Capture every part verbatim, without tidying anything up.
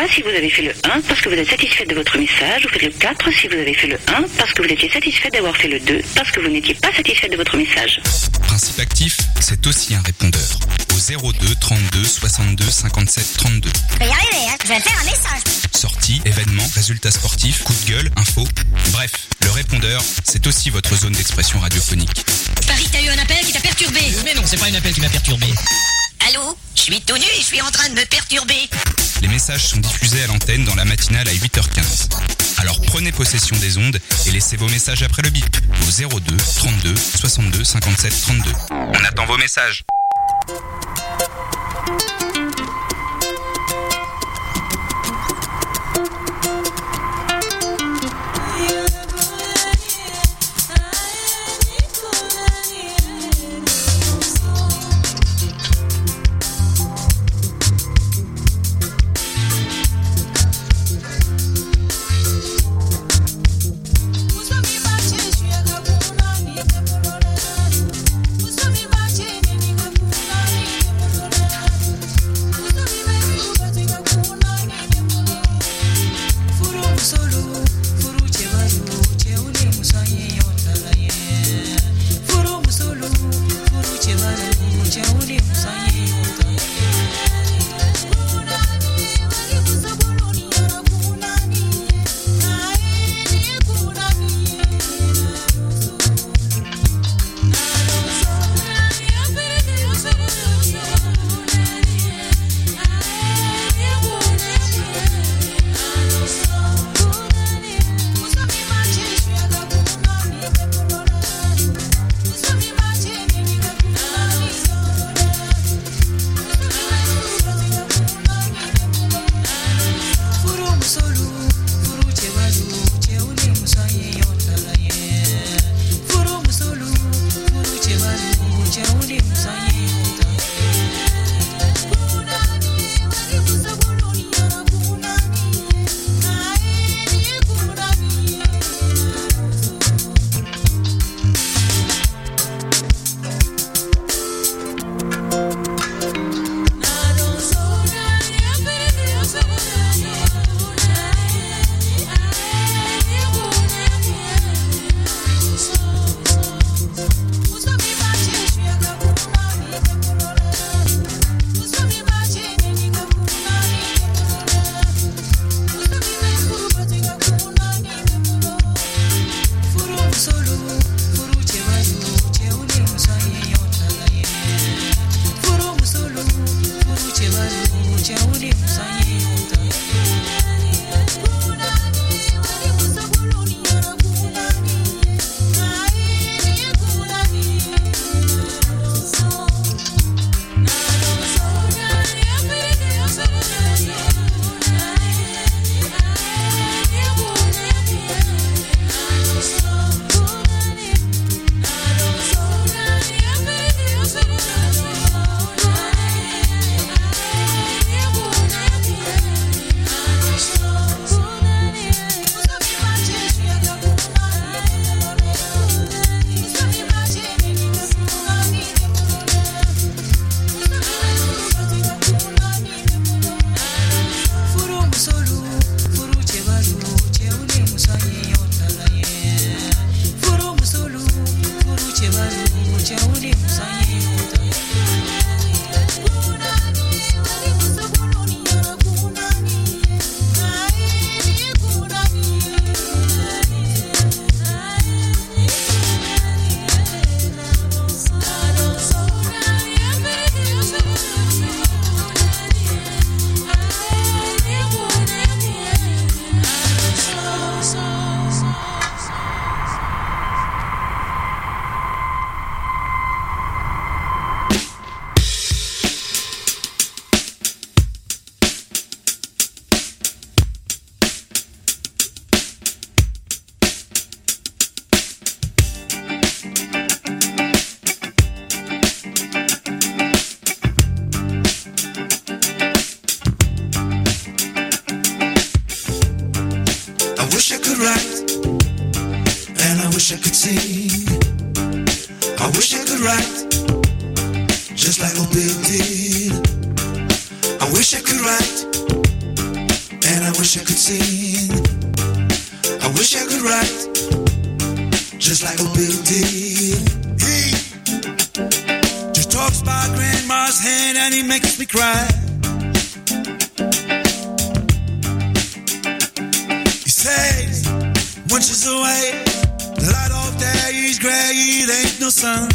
trois si vous avez fait le un parce que vous êtes satisfait de votre message. Vous faites le quatre si vous avez fait le un parce que vous étiez satisfait d'avoir fait le deux parce que vous n'étiez pas satisfait de votre message. Principe actif, c'est aussi un répondeur. Au zéro deux trente-deux soixante-deux cinquante-sept trente-deux. Je vais y arriver, hein. Je vais faire un message. Sorties, événements, résultats sportifs, coups de gueule, infos. Bref, le répondeur, c'est aussi votre zone d'expression radiophonique. Paris, t'as eu un appel qui t'a perturbé. Mais non, c'est pas un appel qui m'a perturbé. Allô? Je suis tout nu et je suis en train de me perturber. Les messages sont diffusés à l'antenne dans la matinale à huit heures quinze. Alors prenez possession des ondes et laissez vos messages après le bip. Au zéro deux trente-deux soixante-deux cinquante-sept trente-deux. On attend vos messages. wish I could sing. I wish I could write just like Old Bill did. I wish I could write and I wish I could sing. I wish I could write, just like old Bill did. He just talks about grandma's hand and he makes me cry. He says, when she's away, the light off there is gray, it ain't no sun.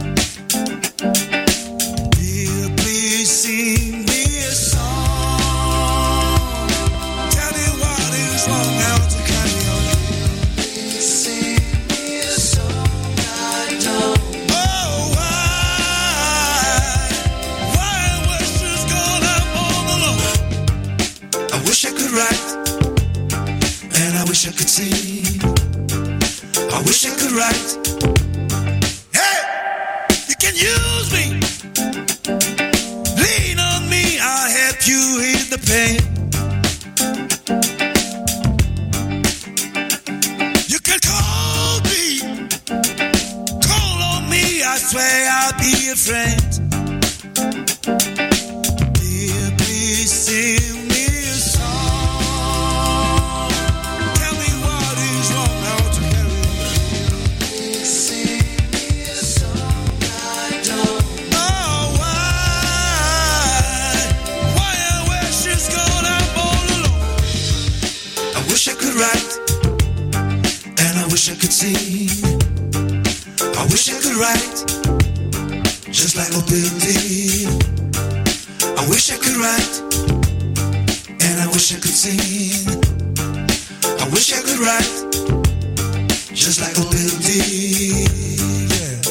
Dear, please sing me a song. Tell me what is wrong now to carry on. Sing me a song I don't. Oh, why? Why I wish she's gone out all alone. I wish I could write, and I wish I could sing. I wish I could write. Hey, you can use me. Lean on me, I'll help you heal the pain. You can call me, call on me, I swear I'll be a friend. Dear, please sing me a song. Tell me what is wrong now to carry on. Sing me a song I don't. Oh, why? Why I wish she's gone out all alone. I wish I could write, and I wish I could sing. I wish I could write, just like old Bill did. I wish I could write, and I wish I could sing. I wish I could write, just like old Bill did. Yeah.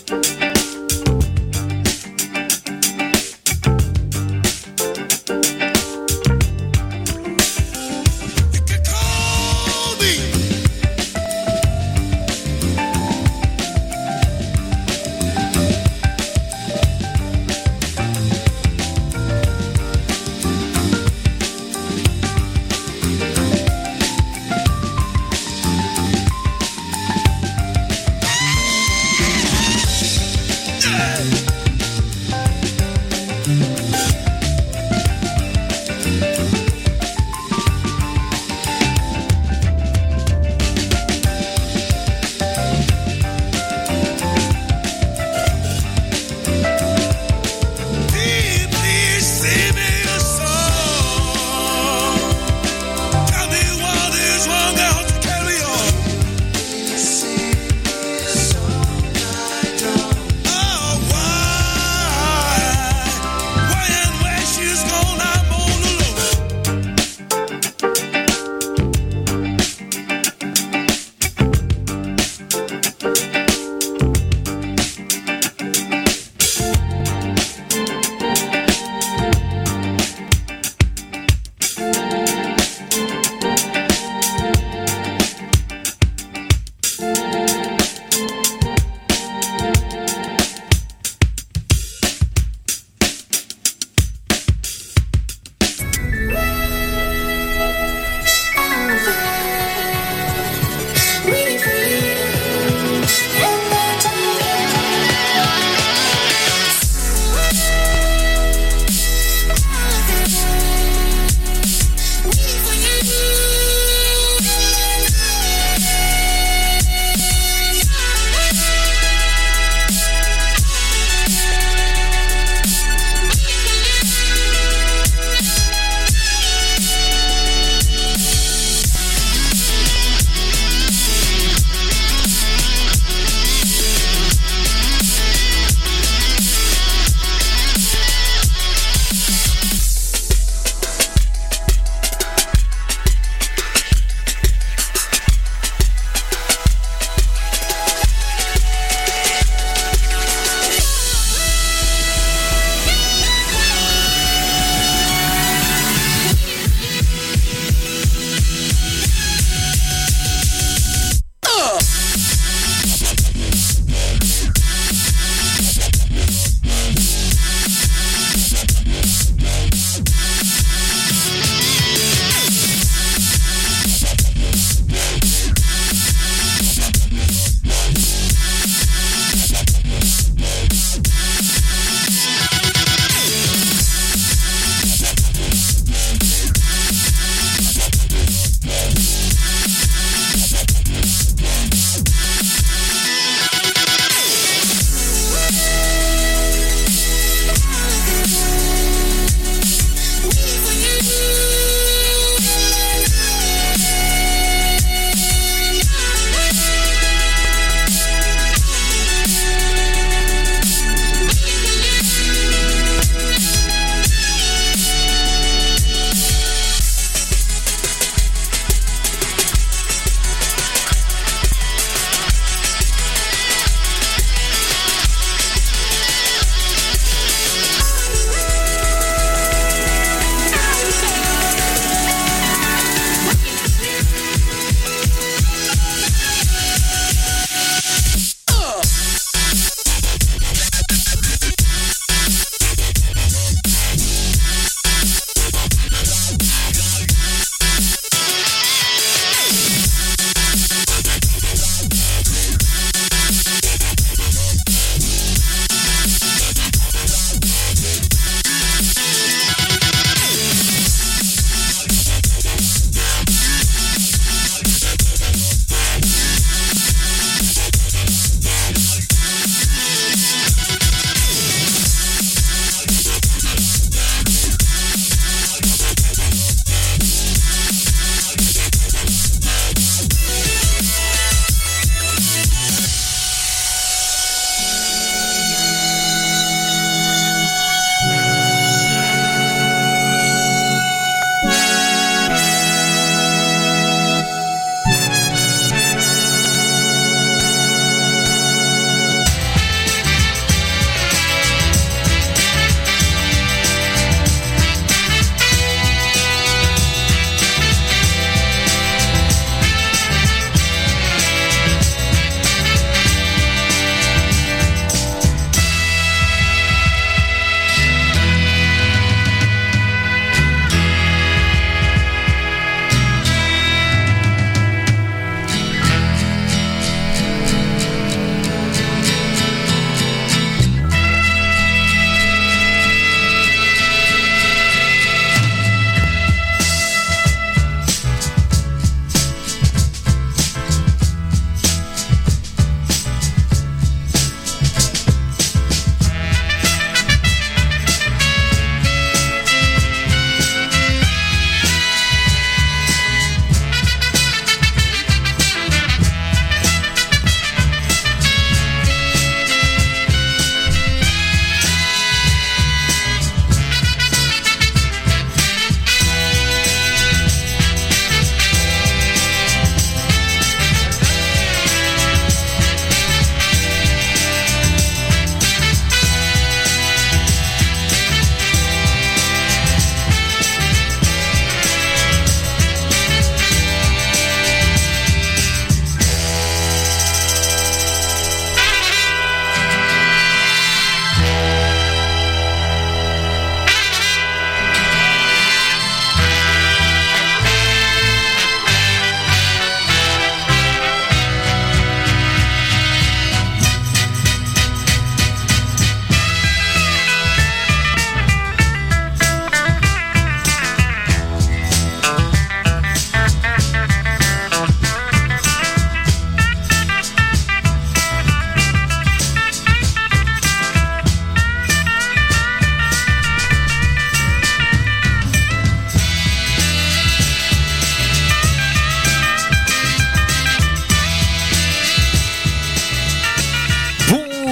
You can call me.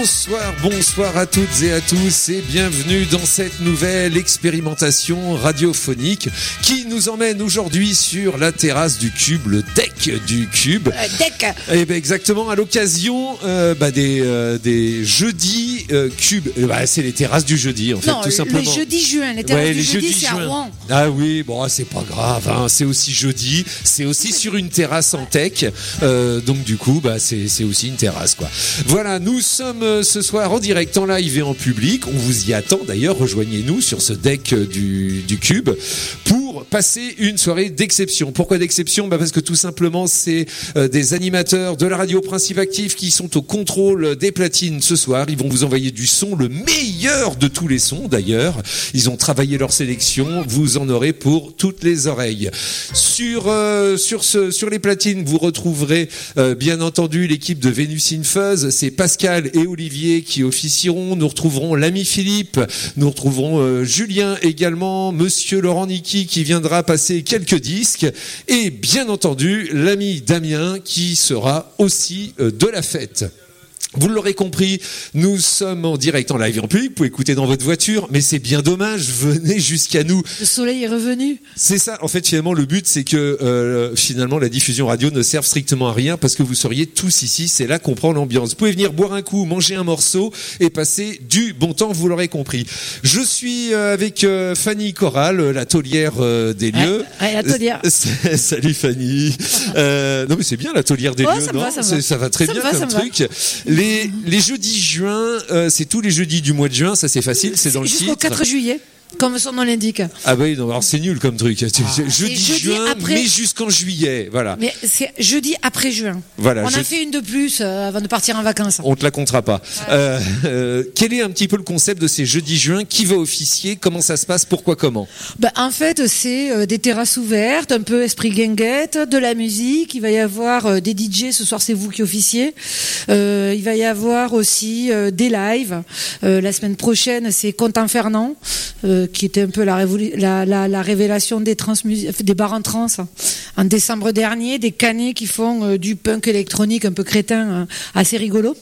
Bonsoir, bonsoir à toutes et à tous et bienvenue dans cette nouvelle expérimentation radiophonique qui nous emmène aujourd'hui sur la terrasse du Cube, le deck du Cube. Le deck. Et ben exactement à l'occasion euh, bah, des euh, des jeudis euh, Cube. Euh, bah, c'est les terrasses du jeudi en fait, non, tout simplement. Les jeudis juin, les terrasses ouais, du les jeudi, jeudis c'est à juin. Rouen. Ah oui, bon c'est pas grave, hein, c'est aussi jeudi, c'est aussi sur une terrasse en tech, euh, donc du coup bah c'est c'est aussi une terrasse quoi. Voilà, nous sommes euh, ce soir en direct, en live et en public. On vous y attend d'ailleurs. Rejoignez-nous sur ce deck euh, du du Cube pour passer une soirée d'exception. Pourquoi d'exception ? Bah parce que tout simplement c'est euh, des animateurs de la radio Principe Actif qui sont au contrôle des platines ce soir. Ils vont vous envoyer du son, le meilleur de tous les sons d'ailleurs. Ils ont travaillé leur sélection. Vous en aurez pour toutes les oreilles. Sur euh, sur ce sur les platines, vous retrouverez euh, bien entendu l'équipe de Vénus in Fuzz. C'est Pascal et Olivier qui officieront. Nous retrouverons l'ami Philippe. Nous retrouverons euh, Julien également. Monsieur Laurent Niki qui viendra passer quelques disques. Et bien entendu, l'ami Damien qui sera aussi euh, de la fête. Vous l'aurez compris, nous sommes en direct, en live et en public. Vous pouvez écouter dans votre voiture, mais c'est bien dommage. Venez jusqu'à nous. Le soleil est revenu. C'est ça. En fait, finalement, le but, c'est que euh, finalement, la diffusion radio ne serve strictement à rien parce que vous seriez tous ici. C'est là qu'on prend l'ambiance. Vous pouvez venir boire un coup, manger un morceau et passer du bon temps. Vous l'aurez compris. Je suis avec euh, Fanny Corral, la taulière euh, des lieux. Ouais, ouais, la taulière. Salut Fanny. Euh, non mais c'est bien la taulière des oh, lieux. Ça, non va, ça, c'est, va. ça va très ça bien va, comme truc. Les Les, les jeudis juin, euh, c'est tous les jeudis du mois de juin, ça c'est facile, c'est dans le titre. Jusqu'au quatre juillet. Comme son nom l'indique. Ah bah oui, non, alors c'est nul comme truc. Ah, jeudi, jeudi juin, après... mais jusqu'en juillet, voilà. Mais c'est jeudi après juin. Voilà. On je... a fait une de plus euh, avant de partir en vacances. On te la comptera pas. Ouais. Euh, euh, quel est un petit peu le concept de ces jeudis juin ? Qui va officier ? Comment ça se passe ? Pourquoi ? Comment ? Bah en fait, c'est euh, des terrasses ouvertes, un peu esprit guinguette, de la musique. Il va y avoir euh, des D J. Ce soir, c'est vous qui officiez. Euh, il va y avoir aussi euh, des lives. Euh, la semaine prochaine, c'est Quentin Fernand, euh, qui était un peu la La, la, la révélation des, trans, des bars en trans en décembre dernier, des canets qui font euh, du punk électronique un peu crétin, hein, assez rigolo.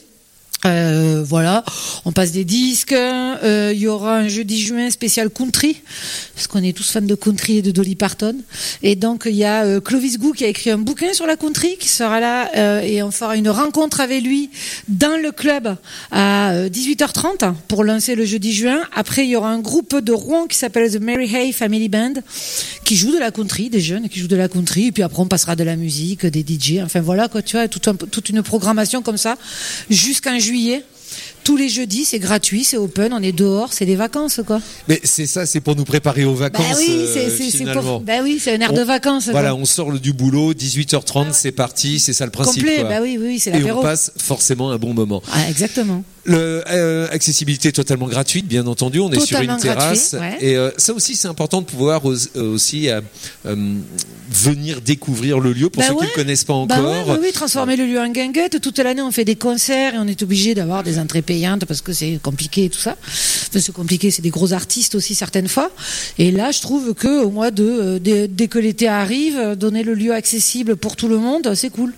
Euh, voilà, on passe des disques. Il euh, y aura un jeudi juin spécial country, parce qu'on est tous fans de country et de Dolly Parton. Et donc il y a euh, Clovis Gou qui a écrit un bouquin sur la country qui sera là euh, et on fera une rencontre avec lui dans le club à euh, dix-huit heures trente pour lancer le jeudi juin. Après il y aura un groupe de Rouen qui s'appelle The Mary Hay Family Band qui joue de la country, des jeunes qui jouent de la country. Et puis après on passera de la musique, des D J. Enfin voilà quoi, tu vois, tout un, toute une programmation comme ça jusqu'en juillet. Tous les jeudis, c'est gratuit, c'est open, on est dehors, c'est des vacances, quoi. Mais c'est ça, c'est pour nous préparer aux vacances. Bah oui, c'est, euh, c'est, c'est finalement. pour, bah oui, c'est un air on, de vacances. Voilà, quoi. on sort du boulot, dix-huit heures trente, c'est parti, c'est ça le principe. Complet, quoi. bah oui, oui, c'est l'apéro. Et on passe forcément un bon moment. Ah, exactement. Le, euh, accessibilité totalement gratuite, bien entendu. On est totalement sur une terrasse, gratuit, ouais. et euh, ça aussi, c'est important de pouvoir os, euh, aussi euh, euh, venir découvrir le lieu pour bah ceux ouais. qui ne le connaissent pas encore. Bah ouais, oui, oui, transformer le lieu en guinguette. Toute l'année, on fait des concerts et on est obligé d'avoir des entrées payantes parce que c'est compliqué et tout ça. Enfin, c'est compliqué, c'est des gros artistes aussi certaines fois. Et là, je trouve que au mois de, euh, dès, dès que l'été arrive, donner le lieu accessible pour tout le monde, c'est cool.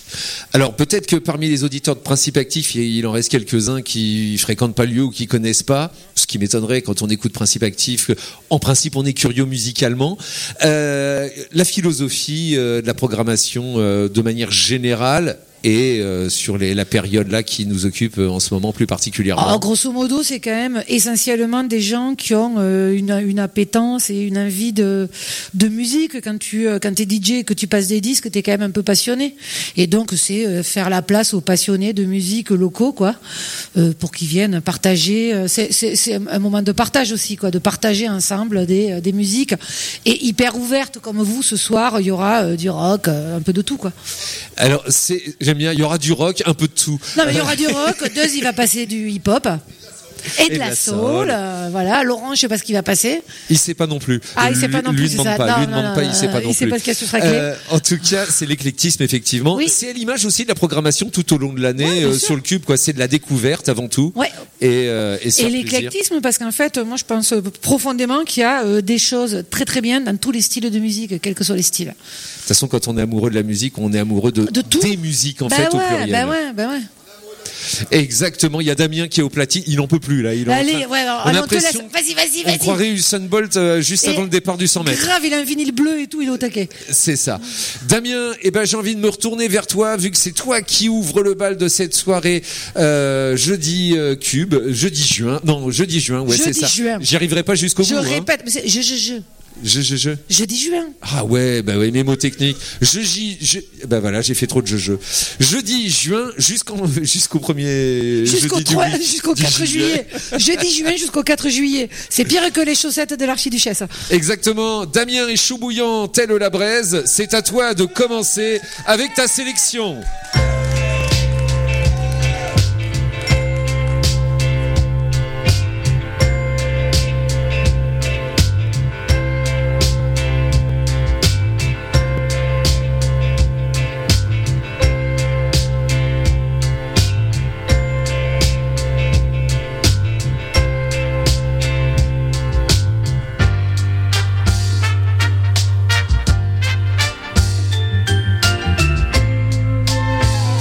Alors peut-être que parmi les auditeurs de Principe Actif, il en reste quelques-uns qui fréquentent pas le lieu ou qui connaissent pas, ce qui m'étonnerait quand on écoute Principe Actif. En principe, on est curieux musicalement. Euh, la philosophie euh, de la programmation euh, de manière générale et euh, sur les, la période là qui nous occupe en ce moment plus particulièrement. Alors, grosso modo, c'est quand même essentiellement des gens qui ont euh, une, une appétence et une envie de, de musique. Quand tu euh, quand t'es D J et que tu passes des disques, t'es quand même un peu passionné. Et donc, c'est euh, faire la place aux passionnés de musique locaux, quoi, euh, pour qu'ils viennent partager. Euh, c'est, c'est, c'est un moment de partage aussi, quoi, de partager ensemble des, des musiques. Et hyper ouverte comme vous, ce soir, il y aura euh, du rock, euh, un peu de tout, quoi. Alors, c'est, j'aime bien, il y aura du rock, un peu de tout. Non, mais il y aura du rock, deux, il va passer du hip-hop. Et de, et de la, la soul, soul. Euh, voilà. Laurent, je sais pas ce qu'il va passer. Il sait pas non plus. Ah, il sait pas non lui, plus. Lui c'est demande ça. pas. Non, lui non, demande non, pas. Il sait pas non il plus. Il sait pas ce qu'il y a sur sa clé. Euh, en tout cas, c'est l'éclectisme effectivement. Oui. C'est à l'image aussi de la programmation tout au long de l'année ouais, euh, sur le Cube. Quoi, c'est de la découverte avant tout. Ouais. Et, euh, et, et l'éclectisme, parce qu'en fait, moi, je pense profondément qu'il y a euh, des choses très très bien dans tous les styles de musique, quels que soient les styles. De toute façon, quand on est amoureux de la musique, on est amoureux de, de tout. des musiques en bah fait ouais, au pluriel. Bah ouais, bah ouais. Exactement. Il y a Damien qui est au platine. Il n'en peut plus là. Il est en Allez, train- ouais, alors, on a allez, on te laisse. l'impression- Vas-y, vas-y, On vas-y. croirait Usain Bolt euh, juste Et- avant le départ du cent mètres. Grave, il a un vinyle bleu et tout, il est au taquet. C'est ça. Damien, eh ben, j'ai envie de me retourner vers toi, vu que c'est toi qui ouvre le bal de cette soirée euh, jeudi euh, Cube, jeudi juin. Non, jeudi juin, ouais, c'est Jeudi ça. juin. J'y arriverai pas jusqu'au Je bout. hein. répète, mais c'est je, je, je. Je, je, je. Jeudi juin. Ah ouais, bah ouais, mes mots techniques. Jeudi, je, bah voilà, j'ai fait trop de je, je. Jeudi, juin, jusqu'en, jusqu'au premier Jusqu'au jeudi du trois huit- jusqu'au du quatre juillet. Jeudi juin jusqu'au quatre juillet. C'est pire que les chaussettes de l'archiduchesse. Exactement. Damien et chou bouillant, tel la braise. C'est à toi de commencer avec ta sélection. I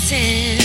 said